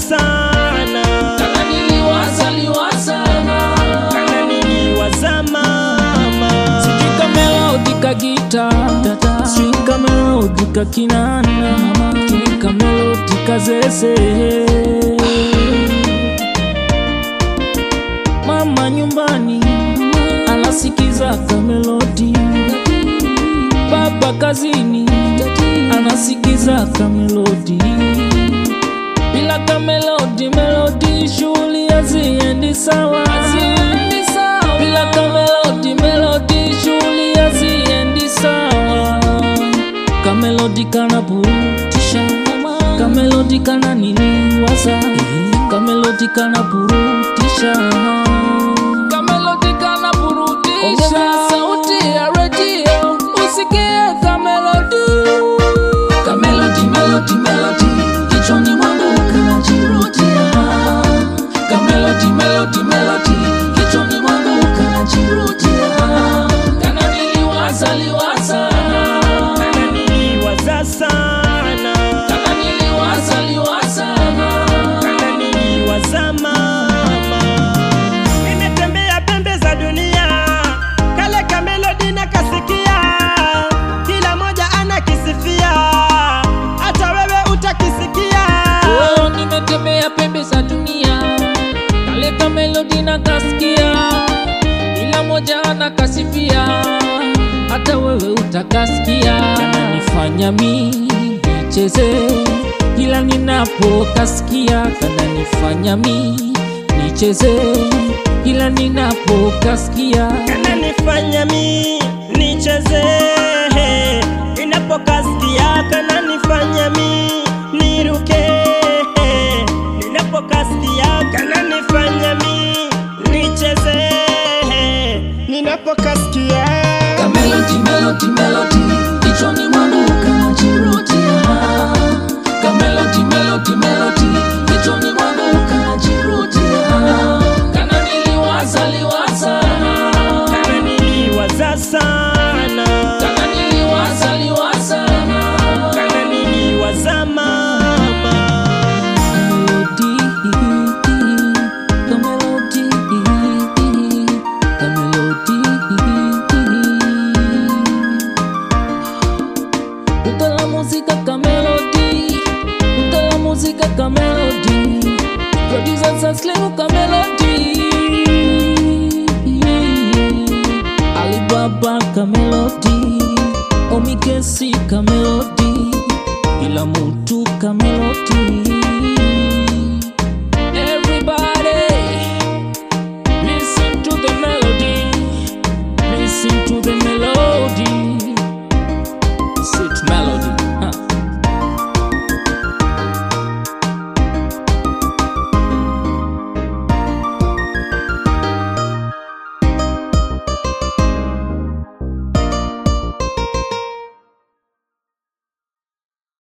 sana. Kana niliwaza mama. Sijika melody ka guitar, sijika melody ka kinanda, sijika melody ka zeze. Mama nyumbani anasikiza ka melody, baba kazini anasikiza ka melody. Bila ka melody shughuli haziendi sawa. Bila ka melody shughuli haziendi sawa. Ka melody kana burutisha, ka melody kana niliwaza, ka melody kana burutisha, ka melody kana burutisha. Ongeza sauti ya radio usikie ka melody. Ka melody kichwani mwangu kanajirudia. Ka melody kichwani mwangu kanajirudia. Kana niliwaza sana. Kana niliwaza mama. Nimetembea pembe za dunia, kale ka melody na kasikia, kila moja anakisifia, hata wewe utakisikia. Oh, nimetembea pembe za dunia, kale ka melody na kasikia, kila moja anakasifia, hata wewe utakasikia. Kananifanya mimi nicheze kila ninapokasikia, kananifanya mimi nicheze kila ninapokasikia, kananifanya mimi nicheze ninapokasikia, kananifanya mimi niruke ninapokasikia, kananifanya mimi nicheze ninapokasikia. Ka melody kichwani mwangu kanajirudia. Ka melody kichwani mwangu kanajirudia. Kana niliwaza sana. Kana niliwaza mama. Ka melody utala música ka melody, utala música ka melody, producer Saslemu ka melody, Alibaba ka melody, Omikesi ka melody, ila mtu ka melody.